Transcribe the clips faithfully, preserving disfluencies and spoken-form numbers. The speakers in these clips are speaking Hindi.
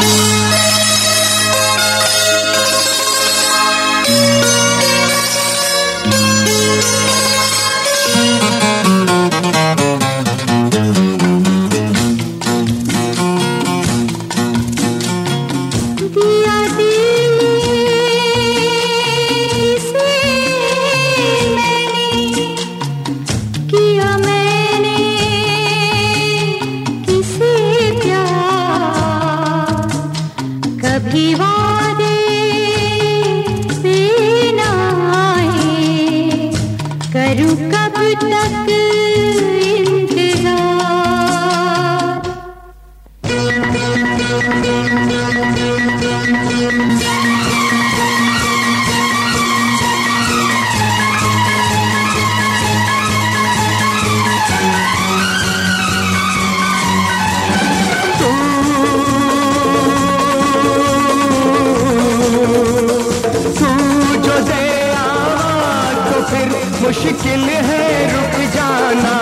मुश्किल है रुक जाना,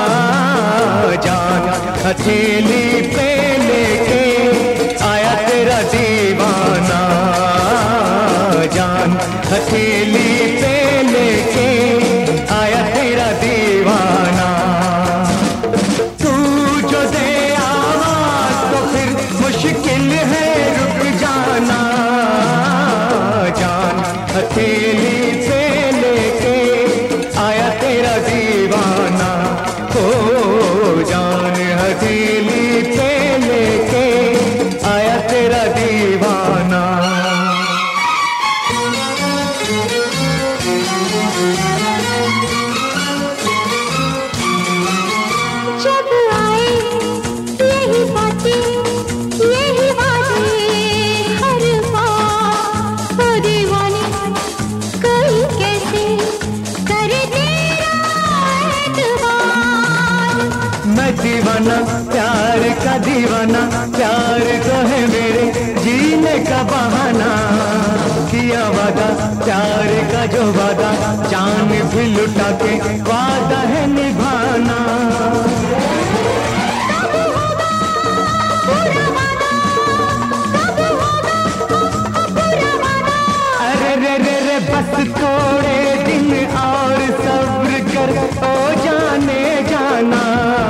जान हथेली पे लेके आया तेरा दीवाना, जान हथेली पे लेके आया तेरा दीवाना। तू जो दे आवाज तो फिर मुश्किल है रुक जाना, जान हथेली पे लेके आया तेरा दीवाना, ओ जान हथेली पे लेके आया तेरा दीवाना। जब आए यही बातें यही बातें हर बार, ओ दीवानी कोई कैसे करे तेरा एतबार। मैं दीवाना प्यार का दीवाना, प्यार तो है मेरे जीने का बहाना, किया वादा प्यार का जो वादा, जान भी लुटा के वादा है निभाना। अरे रे रे रे बस थोड़े दिन और सब्र कर ओ जाने जाना,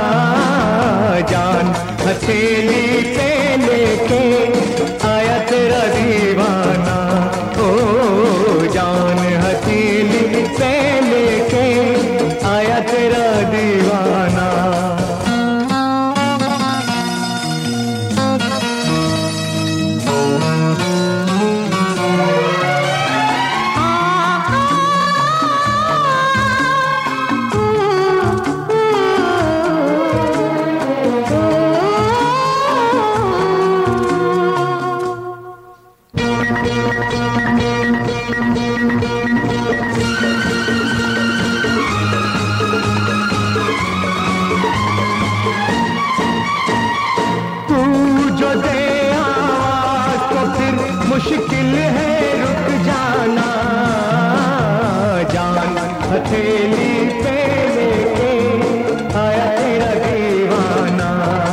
जान हथेली पे लेके आया तेरा दीवाना, ओ जान हथेली पे लेके आया तेरा दीवाना। मुश्किल है रुक जाना, जान हथेली पे लेके आया तेरा दीवाना,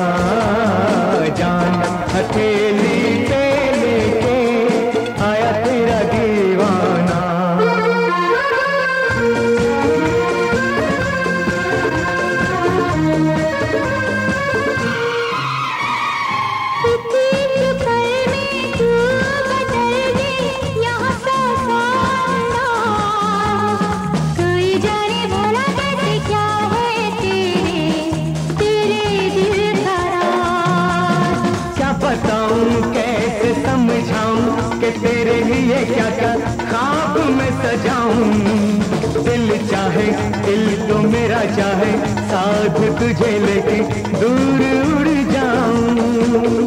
जान हथेली पे लेके आया तेरा दीवाना। कैसे समझाऊं कि तेरे लिए क्या क्या ख्वाब मैं सजाऊं, दिल चाहे दिल तो मेरा चाहे साथ तुझे लेके दूर उड़ जाऊं।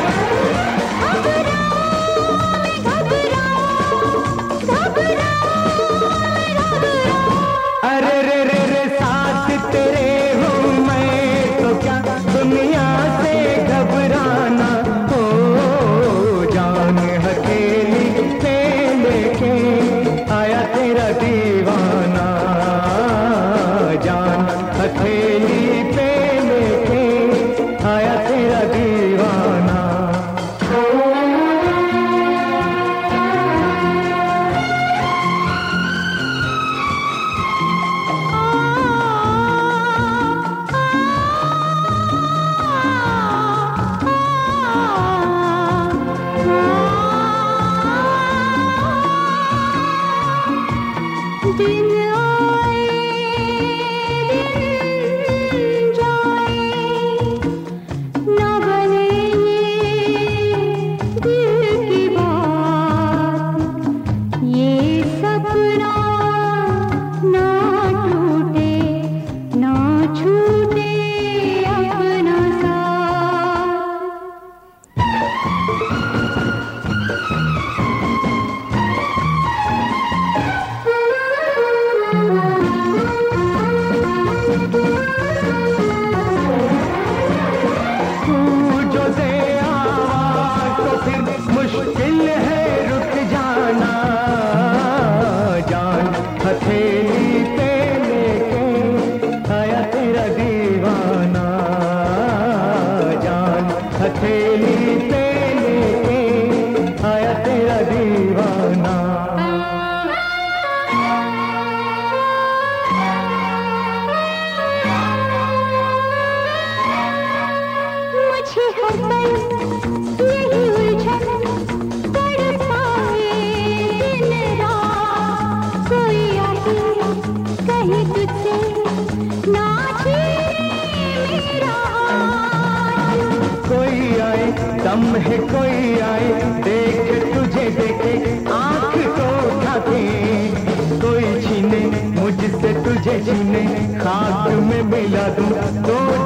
अरे रे रे रे साथ तेरे हूँ मैं तो क्या दुनिया से घबराना, आया तेरा दीवाना, जान हथेली पे लेके दम है कोई आए देखे तुझे देखे आंख को उठा के, कोई छीने मुझसे तुझे छीने खाक में मिला दूं तो